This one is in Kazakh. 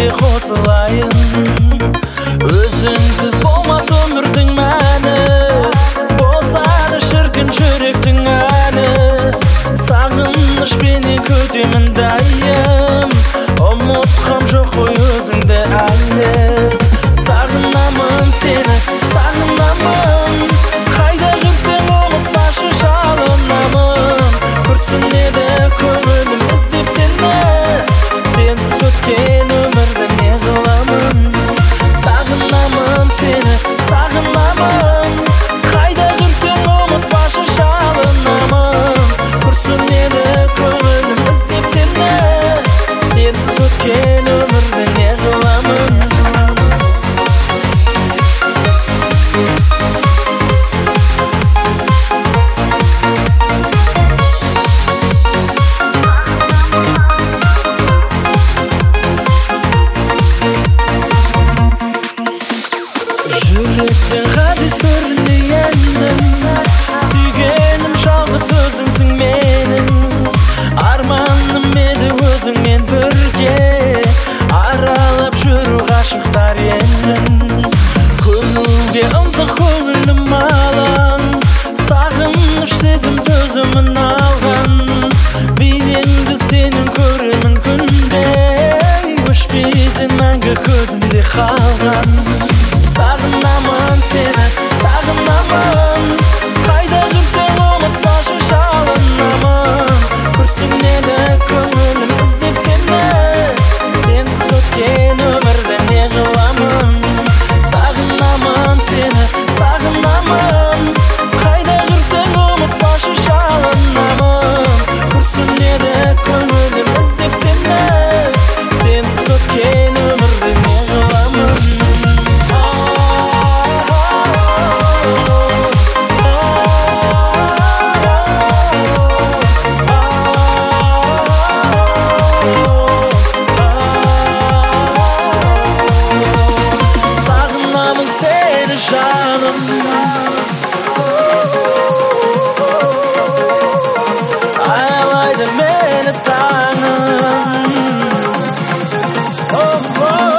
сенде қосылайын. Өзіңсіз болмас өмірдің мәні, болса да шіркін жүректің әні. Сағынышпенен күтемін дайым, ұмытқам жоқ қой өзіңді әлі. Сағынамын сені, сағынамын, қайда жүрсең ұмытпашы жалынамын. Күрсінеді көңілім іздеп сені, сенсіз өткен өмірді не қыламын. Сағынамын сені, сағынамын, қайда жүрсең ұмытпашы жалынамын. Күрсінеді көңілім іздеп сені, сенсіз өткен өмірді не қыламын. Жүректің ғазиз төрінде ендім, сүйгенім жалғыз өзіңсің менің. Арманым еді өзіңмен бірге, аралап жүру ғашықтар елін. Көруге ынтық көңілім алаң, сағыныш сезім төзімін алған. Бейнеңді сенің көремін күнде, өшпейтін мәңгі көзімде қалған. Сағынамын сені, сағынамын, қайда жүрсең ұмытпашы жалынамын. Күрсінеді көңілім іздеп сені, сенсіз өткен өмірді не қыламын. Сағынамын сені, сағынамын, қайда жүрсең ұмытпашы жалынамын. Күрсінеді көңілім іздеп сені, сенсіз өткен өмірді не қыламын. Сағынамын сені жаным, аялайды мені таңым.